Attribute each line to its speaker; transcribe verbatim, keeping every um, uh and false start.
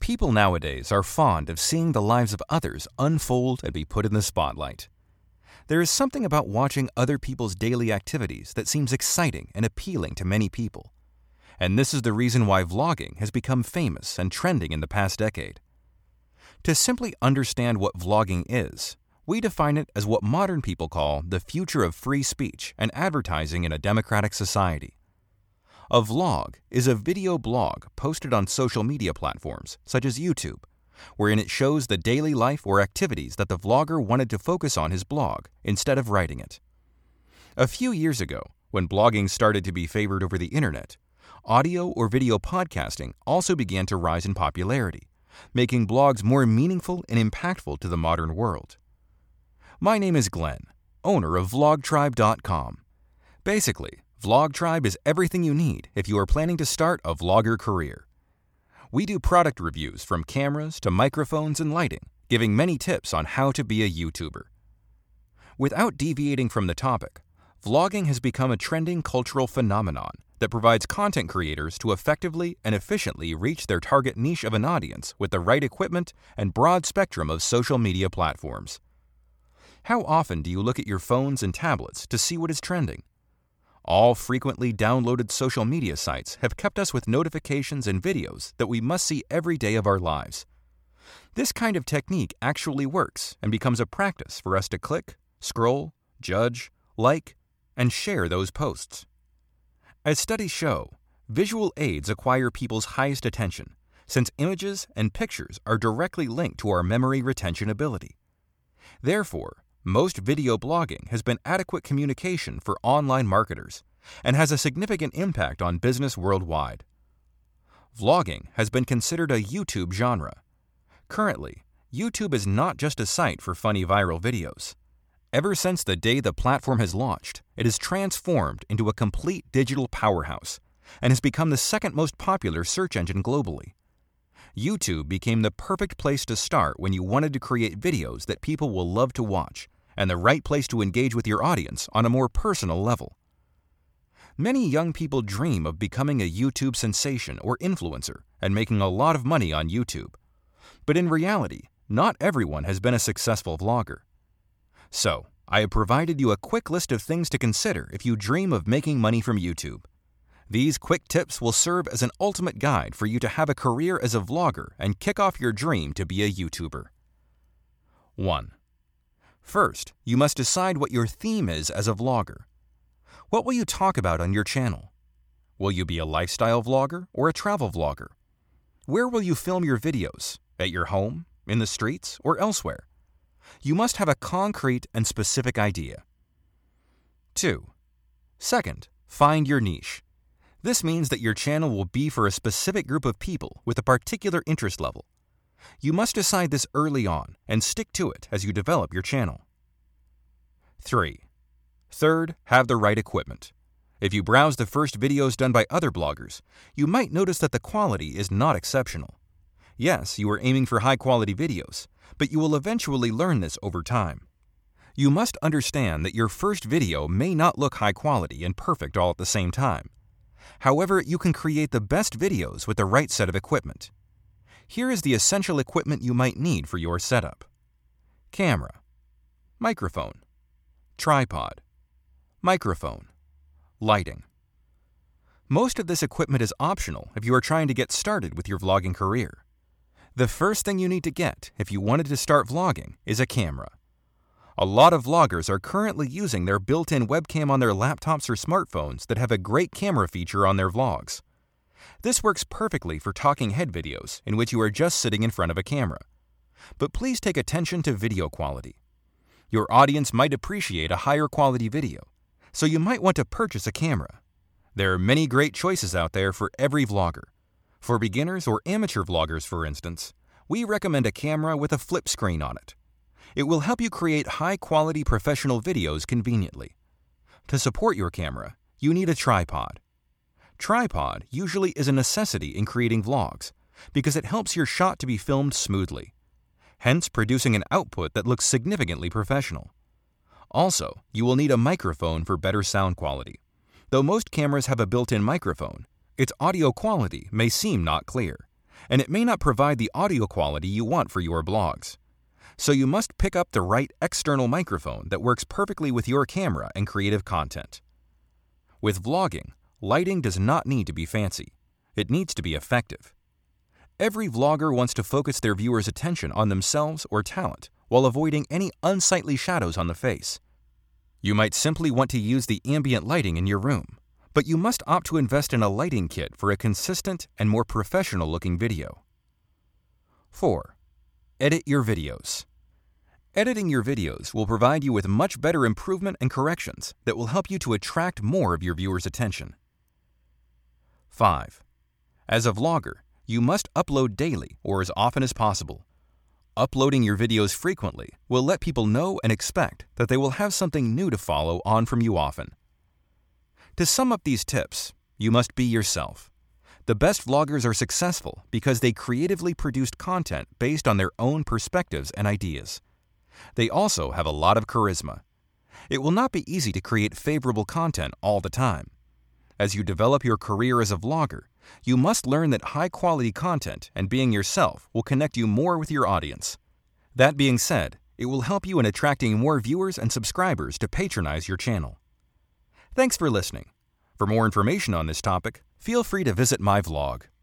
Speaker 1: People nowadays are fond of seeing the lives of others unfold and be put in the spotlight. There is something about watching other people's daily activities that seems exciting and appealing to many people. And this is the reason why vlogging has become famous and trending in the past decade. To simply understand what vlogging is, we define it as what modern people call the future of free speech and advertising in a democratic society. A vlog is a video blog posted on social media platforms such as YouTube, wherein it shows the daily life or activities that the vlogger wanted to focus on his blog instead of writing it. A few years ago, when blogging started to be favored over the internet, audio or video podcasting also began to rise in popularity, making blogs more meaningful and impactful to the modern world. My name is Glenn, owner of vlog tribe dot com. Basically, VlogTribe is everything you need if you are planning to start a vlogger career. We do product reviews from cameras to microphones and lighting, giving many tips on how to be a YouTuber. Without deviating from the topic, vlogging has become a trending cultural phenomenon that provides content creators to effectively and efficiently reach their target niche of an audience with the right equipment and broad spectrum of social media platforms. How often do you look at your phones and tablets to see what is trending? All frequently downloaded social media sites have kept us with notifications and videos that we must see every day of our lives. This kind of technique actually works and becomes a practice for us to click, scroll, judge, like, and share those posts. As studies show, visual aids acquire people's highest attention, since images and pictures are directly linked to our memory retention ability. Therefore, most video blogging has been adequate communication for online marketers and has a significant impact on business worldwide. Vlogging has been considered a YouTube genre. Currently, YouTube is not just a site for funny viral videos. Ever since the day the platform has launched, it has transformed into a complete digital powerhouse and has become the second most popular search engine globally. YouTube became the perfect place to start when you wanted to create videos that people will love to watch, and the right place to engage with your audience on a more personal level. Many young people dream of becoming a YouTube sensation or influencer and making a lot of money on YouTube. But in reality, not everyone has been a successful vlogger. So, I have provided you a quick list of things to consider if you dream of making money from YouTube. These quick tips will serve as an ultimate guide for you to have a career as a vlogger and kick off your dream to be a YouTuber. one. First, you must decide what your theme is as a vlogger. What will you talk about on your channel? Will you be a lifestyle vlogger or a travel vlogger? Where will you film your videos? At your home, in the streets, or elsewhere? You must have a concrete and specific idea. two. Second, find your niche. This means that your channel will be for a specific group of people with a particular interest level. You must decide this early on and stick to it as you develop your channel. three. Third, have the right equipment. If you browse the first videos done by other bloggers, you might notice that the quality is not exceptional. Yes, you are aiming for high-quality videos, but you will eventually learn this over time. You must understand that your first video may not look high quality and perfect all at the same time. However, you can create the best videos with the right set of equipment. Here is the essential equipment you might need for your setup. Camera, microphone, tripod, microphone, lighting. Most of this equipment is optional if you are trying to get started with your vlogging career. The first thing you need to get if you wanted to start vlogging is a camera. A lot of vloggers are currently using their built-in webcam on their laptops or smartphones that have a great camera feature on their vlogs. This works perfectly for talking head videos in which you are just sitting in front of a camera. But please take attention to video quality. Your audience might appreciate a higher quality video, so you might want to purchase a camera. There are many great choices out there for every vlogger. For beginners or amateur vloggers, for instance, we recommend a camera with a flip screen on it. It will help you create high-quality professional videos conveniently. To support your camera, you need a tripod. Tripod usually is a necessity in creating vlogs because it helps your shot to be filmed smoothly, hence producing an output that looks significantly professional. Also, you will need a microphone for better sound quality. Though most cameras have a built-in microphone, its audio quality may seem not clear. and it may not provide the audio quality you want for your blogs. So you must pick up the right external microphone that works perfectly with your camera and creative content. With vlogging, lighting does not need to be fancy. It needs to be effective. Every vlogger wants to focus their viewers' attention on themselves or talent while avoiding any unsightly shadows on the face. You might simply want to use the ambient lighting in your room, but you must opt to invest in a lighting kit for a consistent and more professional-looking video. four. Edit your videos. Editing your videos will provide you with much better improvement and corrections that will help you to attract more of your viewers' attention. five. As a vlogger, you must upload daily or as often as possible. Uploading your videos frequently will let people know and expect that they will have something new to follow on from you often. To sum up these tips, you must be yourself. The best vloggers are successful because they creatively produced content based on their own perspectives and ideas. They also have a lot of charisma. It will not be easy to create favorable content all the time. As you develop your career as a vlogger, you must learn that high-quality content and being yourself will connect you more with your audience. That being said, it will help you in attracting more viewers and subscribers to patronize your channel. Thanks for listening. For more information on this topic, feel free to visit my vlog.